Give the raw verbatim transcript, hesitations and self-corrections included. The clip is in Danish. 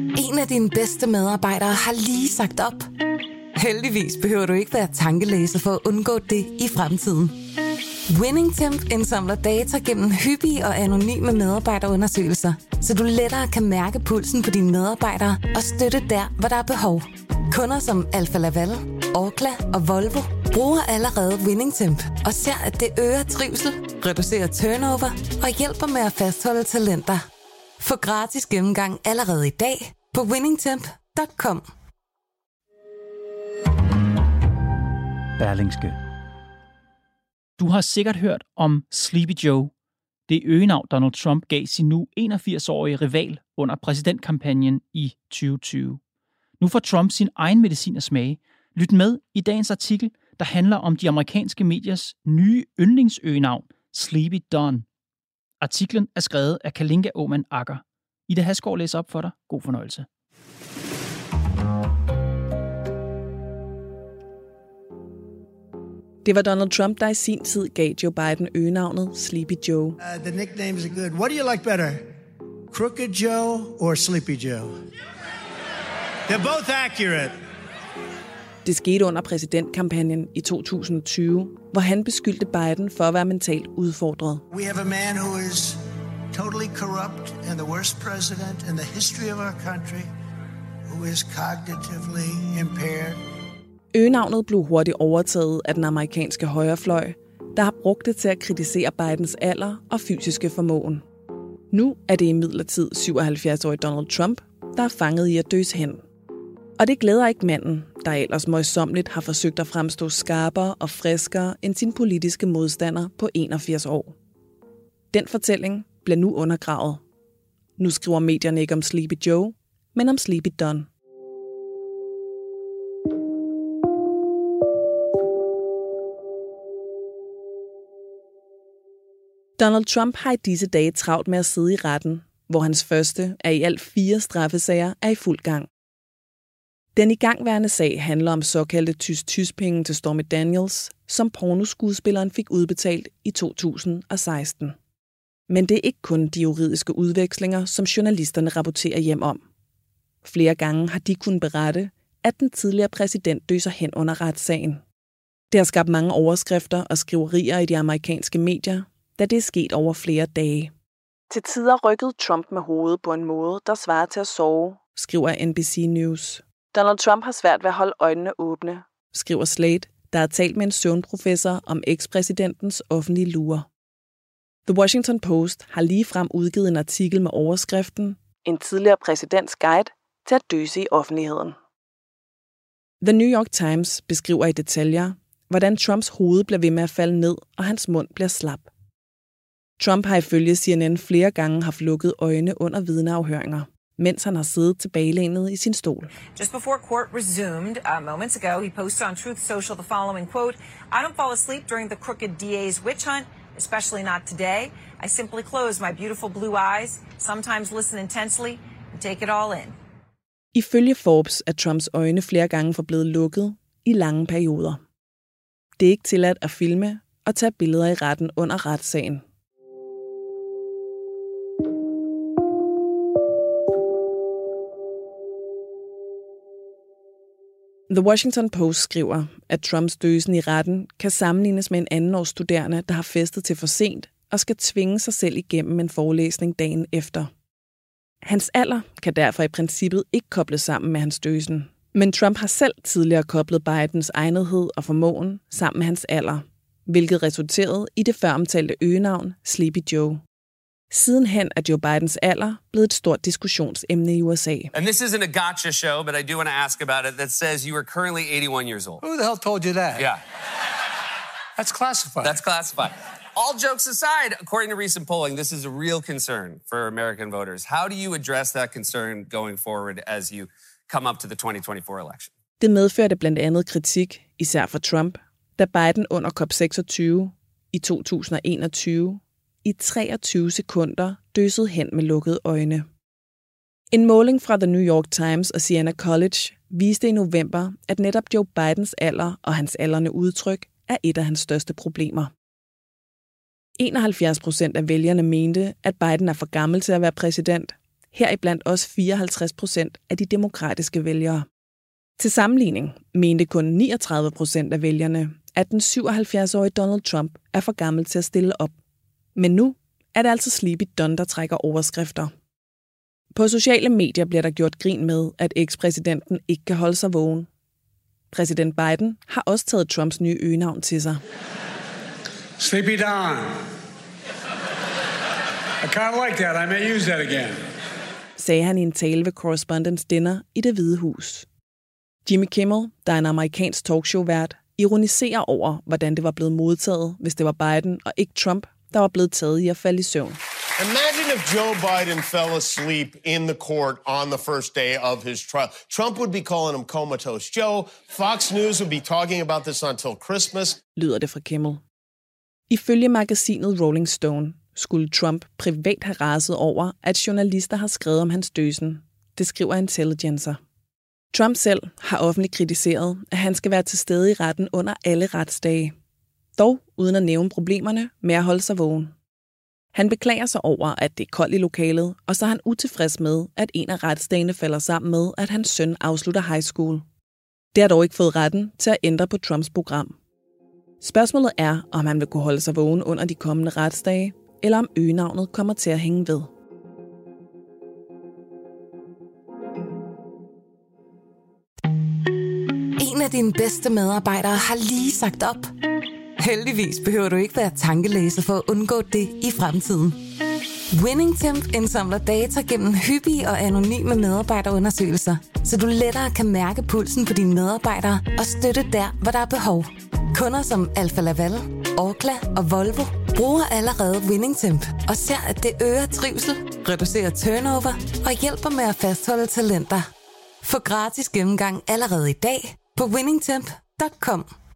En af dine bedste medarbejdere har lige sagt op. Heldigvis behøver du ikke være tankelæser for at undgå det i fremtiden. WinningTemp indsamler data gennem hyppige og anonyme medarbejderundersøgelser, så du lettere kan mærke pulsen på dine medarbejdere og støtte der, hvor der er behov. Kunder som Alfa Laval, Orkla og Volvo bruger allerede WinningTemp og ser, at det øger trivsel, reducerer turnover og hjælper med at fastholde talenter. Få gratis gennemgang allerede i dag på winningtemp punktum com. Berlingske. Du har sikkert hørt om Sleepy Joe. Det øgenavn Donald Trump gav sin nu enogfirs-årige rival under præsidentkampagnen i tyve tyve. Nu får Trump sin egen medicin at smage. Lyt med i dagens artikel, der handler om de amerikanske mediers nye yndlingsøgenavn, Sleepy Don. Artiklen er skrevet af Kalinka Åman Akker. Ida Hasgaard læser op for dig. God fornøjelse. Det var Donald Trump, der i sin tid gav Joe Biden øgenavnet Sleepy Joe. Uh, the nicknames are good. What do you like better? Crooked Joe or Sleepy Joe? They're both accurate. Det skete under præsidentkampagnen i to tusind og tyve, hvor han beskyldte Biden for at være mentalt udfordret. We have a man who is totally corrupt and the worst president in the history of our country, who is cognitively impaired. Øgenavnet blev hurtigt overtaget af den amerikanske højrefløj, der har brugt det til at kritisere Bidens alder og fysiske formåen. Nu er det imidlertid syvoghalvfjerds-årige Donald Trump, der er fanget i at døse hen. Og det glæder ikke manden, der ellers møjsommeligt har forsøgt at fremstå skarpere og friskere end sin politiske modstander på enogfirs år. Den fortælling bliver nu undergravet. Nu skriver medierne ikke om Sleepy Joe, men om Sleepy Don. Donald Trump har i disse dage travlt med at sidde i retten, hvor hans første af i alt fire straffesager er i fuld gang. Den igangværende sag handler om såkaldte tys-tys-penge til Stormy Daniels, som pornoskuespilleren fik udbetalt i to tusind og seksten. Men det er ikke kun de juridiske udvekslinger, som journalisterne rapporterer hjem om. Flere gange har de kunnet berette, at den tidligere præsident døser hen under retssagen. Det har skabt mange overskrifter og skriverier i de amerikanske medier, da det er sket over flere dage. Til tider rykkede Trump med hovedet på en måde, der svarer til at sove, skriver N B C News. Donald Trump har svært ved at holde øjnene åbne, skriver Slate, der har talt med en søvnprofessor om ekspræsidentens offentlige lure. The Washington Post har ligefrem udgivet en artikel med overskriften En tidligere præsidents guide til at døse i offentligheden. The New York Times beskriver i detaljer, hvordan Trumps hoved bliver ved med at falde ned, og hans mund bliver slap. Trump har ifølge C N N flere gange haft lukket øjne under vidneafhøringer, mens han har siddet tilbagelænet i sin stol. Just before court resumed uh, moments ago, he posted on Truth Social the following quote, I don't fall asleep during the crooked D A's witch hunt, especially not today. I simply close my beautiful blue eyes, sometimes listen intensely, and take it all in. Ifølge Forbes er Trumps øjne flere gange forblevet lukket i lange perioder. Det er ikke tilladt at filme og tage billeder i retten under retssagen. The Washington Post skriver, at Trumps døsen i retten kan sammenlignes med en andenårsstuderende, der har festet til for sent og skal tvinge sig selv igennem en forelæsning dagen efter. Hans alder kan derfor i princippet ikke kobles sammen med hans døsen. Men Trump har selv tidligere koblet Bidens egnethed og formåen sammen med hans alder, hvilket resulterede i det føromtalte øgenavn Sleepy Joe. Sidenhen er Joe Bidens alder blevet et stort diskussionsemne i U S A. And this isn't a gotcha show, but I do want to ask about it. That says you are currently eighty-one years old. Who the hell told you that? Yeah. That's classified. That's classified. All jokes aside, according to recent polling, this is a real concern for American voters. How do you address that concern going forward as you come up to the twenty twenty-four election? Det medførte blandt andet kritik, især fra Trump, da Biden under COP seksogtyve i to tusind og enogtyve i treogtyve sekunder døsede hen med lukkede øjne. En måling fra The New York Times og Siena College viste i november, at netop Joe Bidens alder og hans aldrende udtryk er et af hans største problemer. enoghalvfjerds procent af vælgerne mente, at Biden er for gammel til at være præsident. heriblandt også fireoghalvtreds procent af de demokratiske vælgere. Til sammenligning mente kun niogtredive procent af vælgerne, at den syvoghalvfjerds-årige Donald Trump er for gammel til at stille op. Men nu er det altså Sleepy Don, der trækker overskrifter. På sociale medier bliver der gjort grin med, at ekspræsidenten ikke kan holde sig vågen. Præsident Biden har også taget Trumps nye øgenavn til sig. Sleepy Don. I kind of like that. I may use that again. Sagde han i en tale ved Correspondents' Dinner i Det Hvide Hus. Jimmy Kimmel, der er en amerikansk talkshow-vært, ironiserer over, hvordan det var blevet modtaget, hvis det var Biden og ikke Trump, der var blevet taget i at falde i søvn. Imagine if Joe Biden fell asleep in the court on the first day of his trial. Trump would be calling him comatose Joe. Fox News would be talking about this until Christmas. Lyder det fra Kimmel. Ifølge magasinet Rolling Stone skulle Trump privat have raset over, at journalister har skrevet om hans døsen. Det skriver Intelligencer. Trump selv har offentligt kritiseret, at han skal være til stede i retten under alle retsdage. Dog uden at nævne problemerne med at holde sig vågen. Han beklager sig over, at det er koldt i lokalet, og så er han utilfreds med, at en af retsdagene falder sammen med, at hans søn afslutter high school. Det har dog ikke fået retten til at ændre på Trumps program. Spørgsmålet er, om han vil kunne holde sig vågen under de kommende retsdage, eller om øgenavnet kommer til at hænge ved. En af dine bedste medarbejdere har lige sagt op. Heldigvis behøver du ikke være tankelæser for at undgå det i fremtiden. WinningTemp indsamler data gennem hyppige og anonyme medarbejderundersøgelser, så du lettere kan mærke pulsen på dine medarbejdere og støtte der, hvor der er behov. Kunder som Alfa Laval, Orkla og Volvo bruger allerede WinningTemp og ser, at det øger trivsel, reducerer turnover og hjælper med at fastholde talenter. Få gratis gennemgang allerede i dag på winningtemp punktum com.